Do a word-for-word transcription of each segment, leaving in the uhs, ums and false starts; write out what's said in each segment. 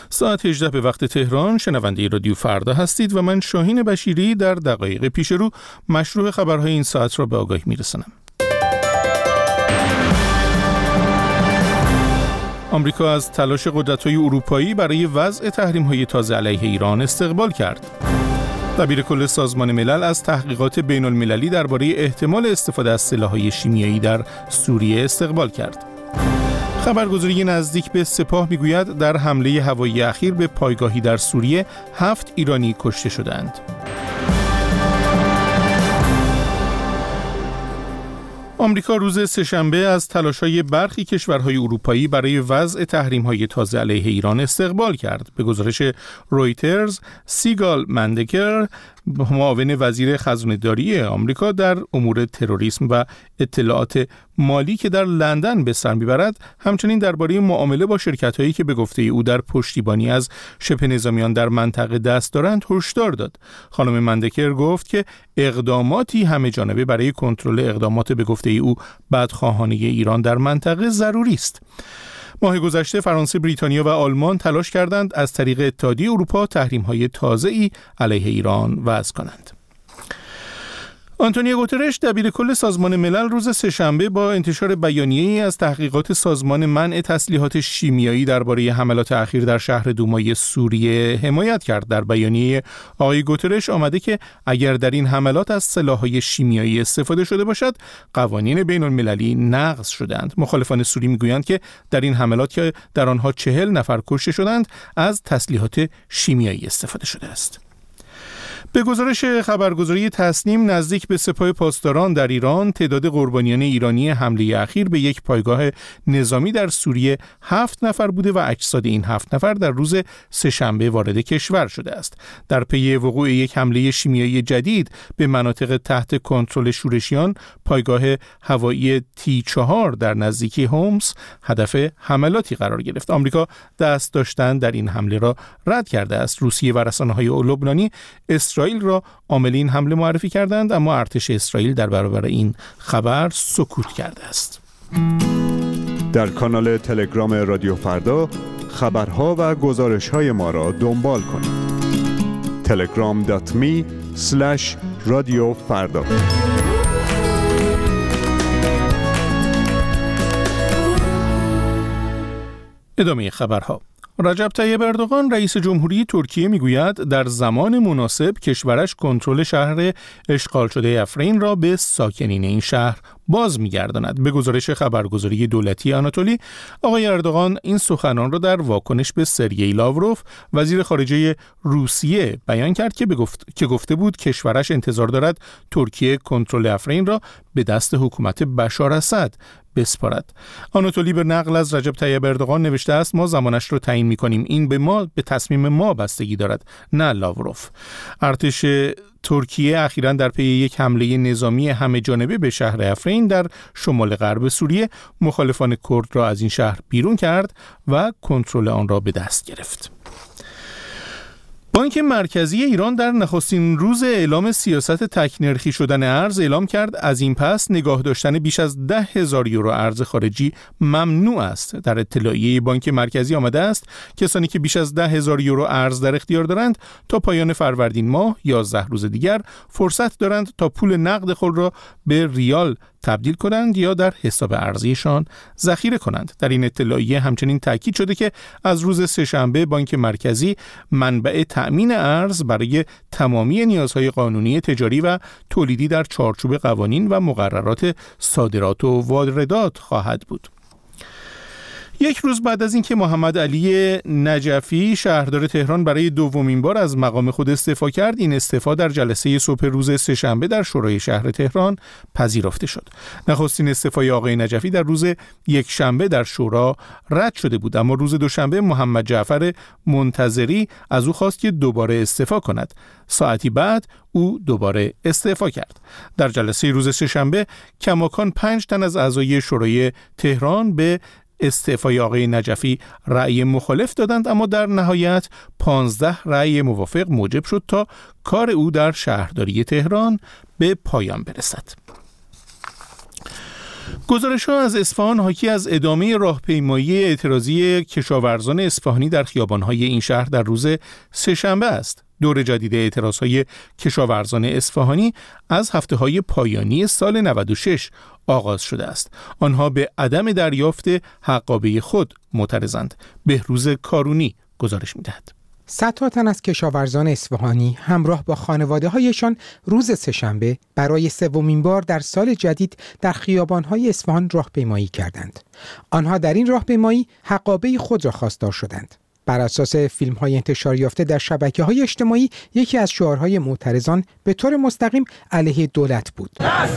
ساعت هجده به وقت تهران. شنونده رادیو فردا هستید و من شاهین بشیری در دقایق پیش رو مشروع خبرهای این ساعت را به آگاهی میرسانم. آمریکا از تلاش قدرت‌های اروپایی برای وضع تحریم‌های تازه علیه ایران استقبال کرد. دبیر کل سازمان ملل از تحقیقات بین‌المللی درباره احتمال استفاده از سلاح‌های شیمیایی در سوریه استقبال کرد. خبرگزاری نزدیک به سپاه میگوید در حمله هوایی اخیر به پایگاهی در سوریه هفت ایرانی کشته شدند. آمریکا روز سه‌شنبه از تلاش‌های برخی کشورهای اروپایی برای وضع تحریم‌های تازه علیه ایران استقبال کرد. به گزارش رویترز، سیگال مندکر، معاون وزیر خزانه‌داری آمریکا در امور تروریسم و اطلاعات مالی که در لندن به سر میبرد، همچنین درباره معامله با شرکت‌هایی که به گفته او در پشتیبانی از شبه نظامیان در منطقه دست دارند هشدار داد. خانم مندکر گفت که اقداماتی همه جانبه برای کنترل اقدامات به گفته او بدخواهانه ایران در منطقه ضروری است. ماه گذشته فرانسه، بریتانیا و آلمان تلاش کردند از طریق اتحادیه اروپا تحریم‌های تازه‌ای علیه ایران وضع کنند. آنتونیو گوترش، دبیر کل سازمان ملل، روز سه‌شنبه با انتشار بیانیه‌ای از تحقیقات سازمان منع تسلیحات شیمیایی درباره حملات اخیر در شهر دومای سوریه حمایت کرد. در بیانیه آقای گوترش آمده که اگر در این حملات از سلاح‌های شیمیایی استفاده شده باشد، قوانین بین‌المللی نقض شدند. مخالفان سوری میگویند که در این حملات که در آنها چهل نفر کشته شدند، از تسلیحات شیمیایی استفاده شده است. به گزارش خبرگزاری تسنیم، نزدیک به سپاه پاسداران در ایران، تعداد قربانیان ایرانی حمله اخیر به یک پایگاه نظامی در سوریه هفت نفر بوده و اجساد این هفت نفر در روز سه‌شنبه وارد کشور شده است. در پی وقوع یک حمله شیمیایی جدید به مناطق تحت کنترل شورشیان، پایگاه هوایی تی چهار در نزدیکی هومس هدف حملاتی قرار گرفت. آمریکا دست داشتن در این حمله را رد کرده است. روسیه و رسانه‌های لبنانی اسرائیل را عامل این حمله معرفی کردند، اما ارتش اسرائیل در برابر این خبر سکوت کرده است. در کانال تلگرام رادیو فردا خبرها و گزارش‌های ما را دنبال کنید. تلگرام دات می اسلش رادیو فردا. ادامه خبرها. رجب طیب اردوغان، رئیس جمهوری ترکیه، میگوید در زمان مناسب کشورش کنترل شهر اشغال شده افرین را به ساکنین این شهر باز می‌گرداند. به گزارش خبرگزاری دولتی آناتولی، آقای اردوغان این سخنان را در واکنش به سرگئی لاوروف، وزیر خارجه روسیه، بیان کرد که گفت... که گفته بود کشورش انتظار دارد ترکیه کنترل افرین را به دست حکومت بشار اسد بسپارد. آناتولی به نقل از رجب طیب اردوغان نوشته است: ما زمانش را تعیین می‌کنیم، این به ما به تصمیم ما بستگی دارد، نه لاوروف. ارتش ترکیه اخیراً در پی یک حمله نظامی همه جانبه به شهر افرین در شمال غرب سوریه، مخالفان کرد را از این شهر بیرون کرد و کنترل آن را به دست گرفت. بانک مرکزی ایران در نخستین روز اعلام سیاست تک‌نرخی شدن ارز اعلام کرد از این پس نگاه داشتن بیش از ده هزار یورو ارز خارجی ممنوع است. در اطلاعیه بانک مرکزی آمده است کسانی که بیش از ده هزار یورو ارز در اختیار دارند تا پایان فروردین ماه یازده روز دیگر فرصت دارند تا پول نقد خود را به ریال تبدیل کنند یا در حساب ارزیشان ذخیره کنند. در این اطلاعیه همچنین تاکید شده که از روز سه‌شنبه بانک مرکزی منبع تأمین ارز برای تمامی نیازهای قانونی تجاری و تولیدی در چارچوب قوانین و مقررات صادرات و واردات خواهد بود. یک روز بعد از اینکه محمد علی نجفی شهردار تهران برای دومین بار از مقام خود استعفا کرد، این استعفا در جلسه صبح روز سه‌شنبه در شورای شهر تهران پذیرفته شد. نخستین استعفای آقای نجفی در روز یک شنبه در شورا رد شده بود، اما روز دوشنبه محمد جعفر منتظری از او خواست که دوباره استعفا کند. ساعتی بعد او دوباره استعفا کرد. در جلسه روز سه‌شنبه کماکان پنج تن از اعضای شورای تهران به استعفای آقای نجفی رأی مخالف دادند، اما در نهایت پانزده رأی موافق موجب شد تا کار او در شهرداری تهران به پایان برسد. گزارش‌ها از اصفهان حاکی از ادامه راهپیمایی اعتراضی کشاورزان اصفهانی در خیابان‌های این شهر در روز سه‌شنبه است. دور جدید اعتراض‌های کشاورزان اصفهانی از هفته‌های پایانی سال نود و شش آغاز شده است. آنها به عدم دریافت حقابه خود معترضند. بهروز کارونی گزارش می‌دهد. صدها تن از کشاورزان اصفهانی همراه با خانواده‌هایشان روز سه‌شنبه برای سومین بار در سال جدید در خیابان‌های اصفهان راهپیمایی کردند. آنها در این راهپیمایی حقابه خود را خواستار شدند. بر اساس فیلم‌های انتشار یافته در شبکه‌های اجتماعی، یکی از شعارهای معترضان به طور مستقیم علیه دولت بود.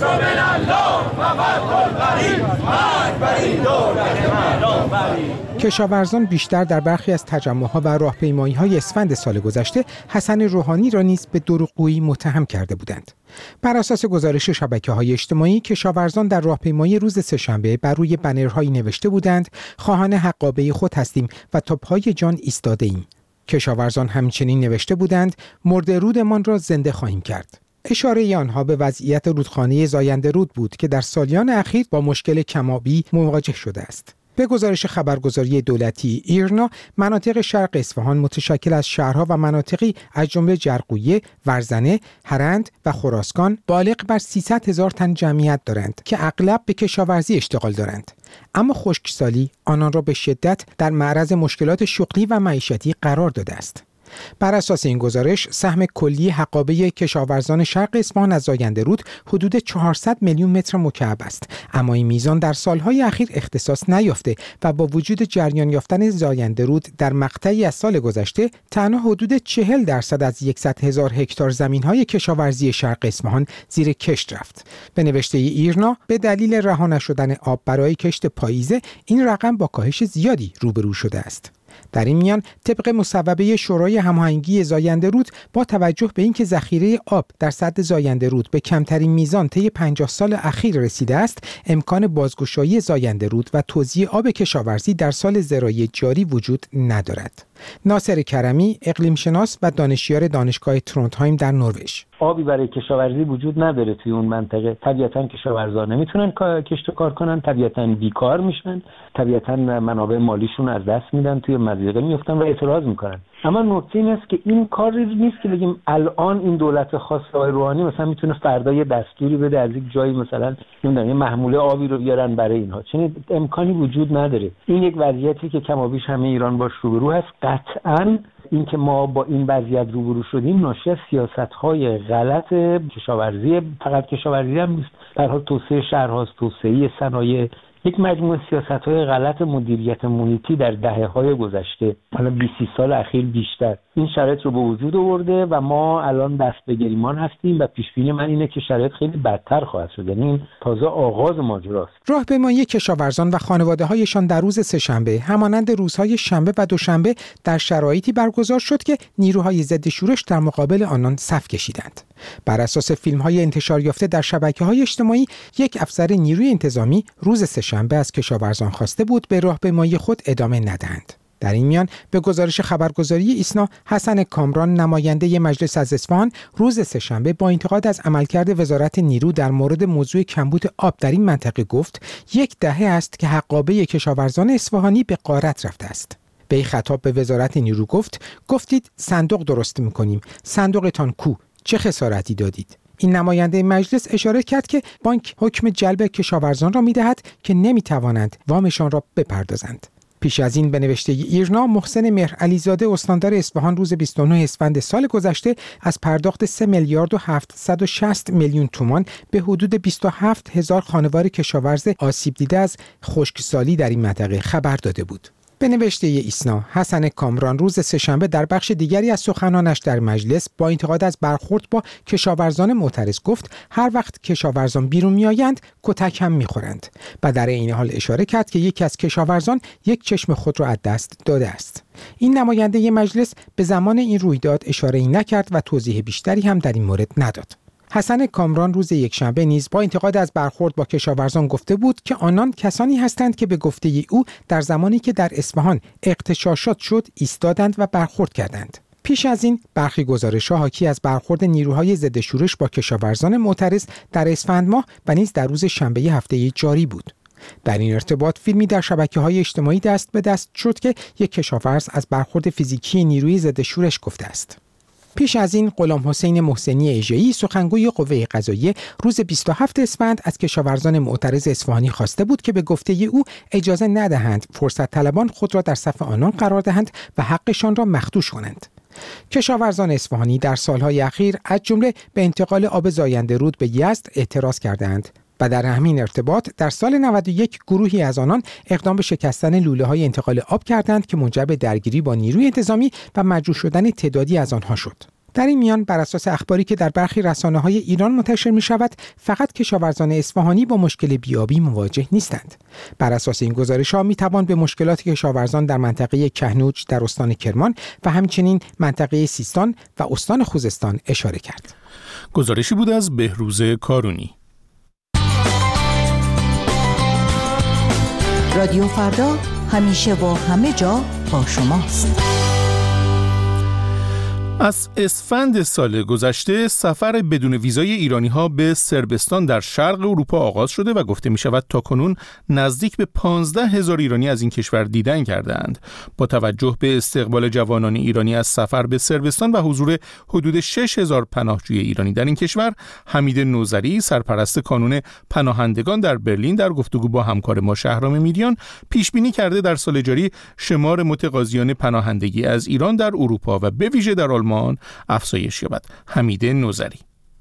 کشاورزان بیشتر در برخی از تجمع‌ها و راهپیمایی‌های اسفند سال گذشته حسن روحانی را نیز به دروغگویی متهم کرده بودند. بر اساس گزارش شبکه‌های اجتماعی، کشاورزان در راهپیمایی روز سه‌شنبه بر روی بنرهایی نوشته بودند: خواهان حقابه خود هستیم و تا پای جان ایستاده ایم. کشاورزان همچنین نوشته بودند: مرده رودمان را زنده خواهیم کرد. اشاره آنها به وضعیت رودخانه زاینده رود بود که در سالیان اخیر با مشکل کم‌آبی مواجه شده است. به گزارش خبرگزاری دولتی ایرنا، مناطق شرق اصفهان متشکل از شهرها و مناطقی از جمله جرقویه، ورزنه، هرند و خراسکان بالغ بر سیصد هزار تن جمعیت دارند که اغلب به کشاورزی اشتغال دارند. اما خشکسالی آنان را به شدت در معرض مشکلات شغلی و معیشتی قرار داده است. بر اساس این گزارش، سهم کلی حقابه کشاورزان شرق اصفهان از زاینده رود حدود چهارصد میلیون متر مکعب است، اما این میزان در سالهای اخیر اختصاص نیافته و با وجود جریان یافتن زاینده رود در مقطعی از سال گذشته، تنها حدود چهل درصد از صد هزار هکتار زمین‌های کشاورزی شرق اصفهان زیر کشت رفت. به نوشته ایرنا، به دلیل رها نشدن آب برای کشت پاییزه، این رقم با کاهش زیادی روبرو شده است. در این میان، طبق مصوبه شورای هماهنگی زاینده رود، با توجه به اینکه ذخیره آب در سد زاینده رود به کمترین میزان طی پنجاه سال اخیر رسیده است، امکان بازگشایی زاینده رود و توزیع آب کشاورزی در سال زراعی جاری وجود ندارد. ناصر کرمی، اقلیم شناس و دانشیار دانشگاه ترونتهایم در نروژ: آبی برای کشاورزی وجود نداره توی اون منطقه. طبیعتاً کشاورزان نمیتونن کشت و کار کنن، طبیعتاً بیکار میشن، طبیعتاً منابع مالیشون از دست میدن، توی مضیقه میفتن و اعتراض میکنن. اما نکته این است که این کاری نیست که بگیم الان این دولت خاص آقای روحانی مثلا میتونه فردا یه دستوری بده از یک جایی مثلا نمیدونم یه محموله آبی رو بیارن برای اینها. چنین امکانی وجود نداره. این یک وضعیتی که کم و بیش همه ایران باش روبرو هست. قطعاً این که ما با این وضعیت روبرو شدیم ناشی از سیاست‌های غلط کشاورزی، فقط کشاورزی هم نیست، در حال توسعه شهرهاست، توسعه صنایع، یک مجموعه سیاست‌های غلط مدیریت محیطی در دهه‌های گذشته، حالا بیست سال اخیر بیشتر این شرایط رو به وجود آورده و ما الان دست به گریمان هستیم و پیش بینی من اینه که شرایط خیلی بدتر خواهد شد. یعنی این تازه آغاز ماجراست. راهپیمایی کشاورزان و خانواده‌هایشان در روز سه‌شنبه همانند روزهای شنبه و دوشنبه در شرایطی برگزار شد که نیروهای ضد شورش در مقابل آنان صف کشیدند. بر اساس فیلم‌های انتشار یافته در شبکه‌های اجتماعی، یک افسر نیروی انتظامی روز سه‌شنبه از کشاورزان خواسته بود به راهپیمایی خود ادامه ندهند. در این میان به گزارش خبرگزاری ایسنا، حسن کامران، نماینده مجلس از اصفهان، روز سه‌شنبه با انتقاد از عملکرد وزارت نیرو در مورد موضوع کمبود آب در این منطقه گفت: یک دهه است که حقابه کشاورزان اصفهانی به غارت رفته است. به خطاب به وزارت نیرو گفت: گفتید صندوق درست می‌کنیم، صندوقتان کو؟ چه خسارتی دادید؟ این نماینده مجلس اشاره کرد که بانک حکم جلب کشاورزان را می‌دهد که نمی‌توانند وامشان را بپردازند. پیش از این به نوشته ایرنا، محسن مهرعلیزاده استاندار اصفهان روز بیست و نه اسفند سال گذشته از پرداخت سه میلیارد و هفتصد و شصت میلیون تومان به حدود بیست و هفت هزار خانوار کشاورز آسیب دیده از خشکسالی در این منطقه خبر داده بود. به نوشته ایسنا، حسن کامران روز سه‌شنبه در بخش دیگری از سخنانش در مجلس با انتقاد از برخورد با کشاورزان معترض گفت: هر وقت کشاورزان بیرون میآیند کتک هم میخورند و در این حال اشاره کرد که یکی از کشاورزان یک چشم خود را از دست داده است. این نماینده مجلس به زمان این رویداد اشاره‌ای نکرد و توضیح بیشتری هم در این مورد نداد. حسن کامران روز یکشنبه نیز با انتقاد از برخورد با کشاورزان گفته بود که آنان کسانی هستند که به گفته او در زمانی که در اصفهان اغتشاشات شد ایستادند و برخورد کردند. پیش از این برخی گزارش‌ها حاکی از برخورد نیروهای ضد شورش با کشاورزان معترض در اسفند ماه و نیز در روز شنبه هفته جاری بود. در این ارتباط فیلمی در شبکه‌های اجتماعی دست به دست شد که یک کشاورز از برخورد فیزیکی نیروی ضد شورش گفته است. پیش از این غلام حسین محسنی ایژه‌ای سخنگوی قوه قضاییه روز بیست و هفتم اسفند از کشاورزان معترض اصفهانی خواسته بود که به گفته او اجازه ندهند فرصت طلبان خود را در صف آنان قرار دهند و حقشان را مخدوش کنند. کشاورزان اصفهانی در سالهای اخیر از جمله به انتقال آب زاینده رود به یزد اعتراض کردند و در همین ارتباط در سال نود و یک گروهی از آنان اقدام به شکستن لوله‌های انتقال آب کردند که منجر به درگیری با نیروی انتظامی و مجروح شدن تعدادی از آنها شد. در این میان بر اساس اخباری که در برخی رسانه‌های ایران منتشر می‌شود، فقط کشاورزان اصفهانی با مشکل بیابی مواجه نیستند. بر اساس این گزارش‌ها می‌توان به مشکلات کشاورزان در منطقه کهنوج در استان کرمان و همچنین منطقه سیستان و استان خوزستان اشاره کرد. گزارشی بود از بهروز کارونی. رادیو فردا همیشه و همه جا با شماست. از اسفند سال گذشته سفر بدون ویزای ایرانی‌ها به صربستان در شرق اروپا آغاز شده و گفته می‌شود تاکنون نزدیک به پانزده هزار ایرانی از این کشور دیدن کردند. با توجه به استقبال جوانان ایرانی از سفر به صربستان و حضور حدود شش هزار پناهجوی ایرانی در این کشور، حمید نوذری سرپرست کانون پناهندگان در برلین در گفتگو با همکار ما شهرام میریان پیش بینی کرده در سال جاری شمار متقاضیان پناهندگی از ایران در اروپا و به ویژه در آلمان افزایش یابد. حمید نوذری: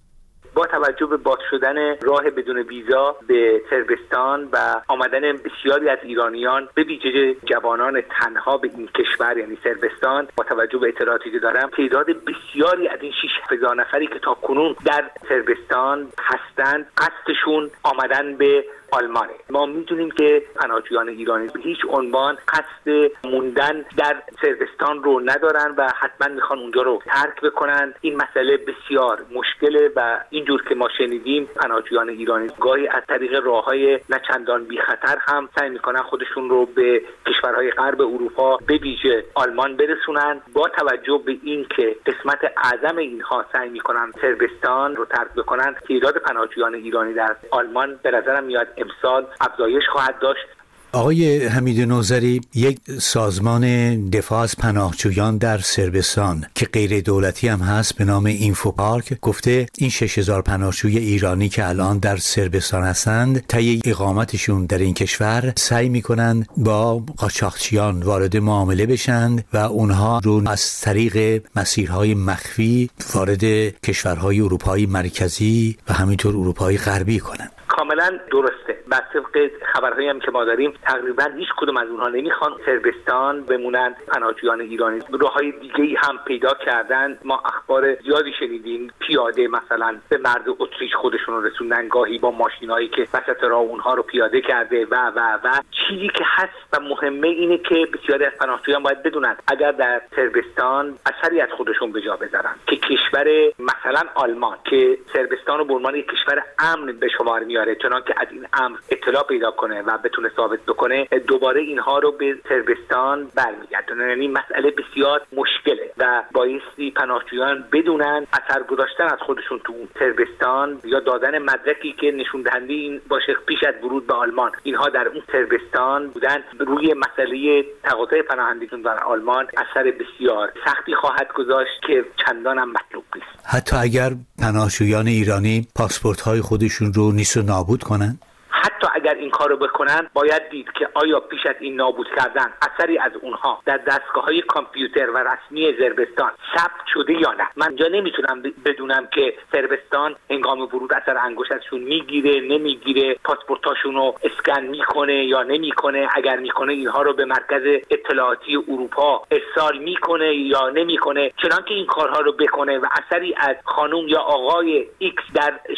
با توجه به باز شدن راه بدون ویزا به صربستان و آمدن بسیاری از ایرانیان به ویژه جوانان تنها به این کشور یعنی صربستان، با توجه به اطلاعاتی که دارم تعداد بسیاری از این شش هزار نفری که تا کنون در صربستان هستند قصدشون آمدن به آلمانه. ما میدونیم که پناهجویان ایرانی به هیچ عنوان قصد موندن در صربستان رو ندارن و حتما میخوان اونجا رو ترک بکنن. این مسئله بسیار مشکله و اینجور که ما شنیدیم پناهجویان ایرانی گاهی از طریق راههای نه چندان بی خطر هم سعی میکنن خودشون رو به کشورهای غرب اروپا به ویژه آلمان برسونن. با توجه به این که قسمت اعظم اینها سعی میکنن صربستان رو ترک بکنن، تعداد پناهجویان ایرانی در آلمان به نظرم میاد امسال افزایش خواهد داشت. آقای حمید نوذری، یک سازمان دفاع از پناهجویان در صربستان که غیر دولتی هم هست به نام اینفوپارک گفته این شش هزار پناهجوی ایرانی که الان در صربستان هستند طی اقامتشون در این کشور سعی میکنن با قاچاقچیان وارد معامله بشن و اونها رو از طریق مسیرهای مخفی وارد کشورهای اروپایی مرکزی و همینطور اروپایی غربی کنن. کاملا درسته. بر طبق خبرهایی هم که ما داریم تقریبا هیچ کدوم از اونها نمیخوان صربستان بمونن. پناهجویان ایرانی راههای دیگه‌ای هم پیدا کردن. ما اخبار زیادی شنیدیم پیاده مثلا به مرز اتریش خودشون رو رسوندن، گاهی با ماشینایی که وسط راه اونها رو پیاده کرده و و و چیزی که هست و مهمه اینه که بسیاری از پناهجویان باید بدونن اگر در صربستان اثری از خودشون به جا بذارن که کشور مثلا آلمان که صربستان رو به عنوان یک کشور امن به شمار میاره، چنان که از این امر اطلاع پیدا کنه و بتونه ثابت بکنه دوباره اینها رو به صربستان برمیگردونه. یعنی مسئله بسیار مشکله و بایستی پناهجویان بدونن اثر گذاشتن از خودشون تو صربستان یا دادن مدرکی که نشون دهنده این باشه پیش از ورود به آلمان اینها در اون صربستان بودن روی مسئله تقاضای پناهندگیشون در آلمان اثر بسیار سختی خواهد گذاشت که چندان هم مطلوب نیست. حتی اگر پناهجویان ایرانی پاسپورت‌های خودشون رو نیست و نابود کنن؟ حتی اگر این کارو بکنن باید دید که آیا پیش از این نابود کردن اثری از اونها در دستگاه‌های کامپیوتر و رسمی صربستان ثبت شده یا نه. من جا نمیتونم بدونم که صربستان هنگام ورود اثر انگشتشون میگیره نمیگیره، پاسپورتاشون رو اسکن میکنه یا نمیکنه، اگر میکنه اینها رو به مرکز اطلاعاتی اروپا ارسال میکنه یا نمیکنه. چنانکه این کارها رو بکنه و اثری از خانم یا آقای ایکس در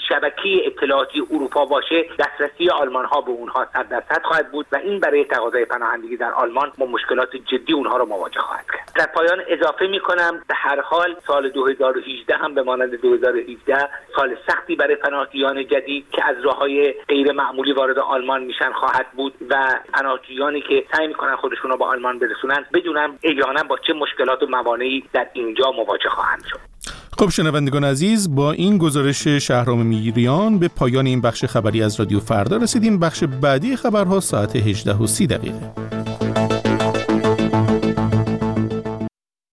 شبکه اطلاعاتی اروپا باشه، دسترسی آلمان ها به اونها صد درصد خواهد بود و این برای تقاضای پناهندگی در آلمان با مشکلات جدی اونها رو مواجه خواهد کرد. در پایان اضافه میکنم به هر حال سال دو هزار و هجده هم به مانند دو هزار و هفده سال سختی برای پناهجویان جدید که از راههای غیر معمولی وارد آلمان میشن خواهد بود و پناهجویانی که سعی میکنن خودشون رو به آلمان برسونن بدونن احیانا با چه مشکلات و موانعی در اینجا مواجه خواهند شد. خب شنوندگان عزیز، با این گزارش شهرام میریان به پایان این بخش خبری از رادیو فردا رسیدیم. بخش بعدی خبرها ساعت هجده و سی دقیقه.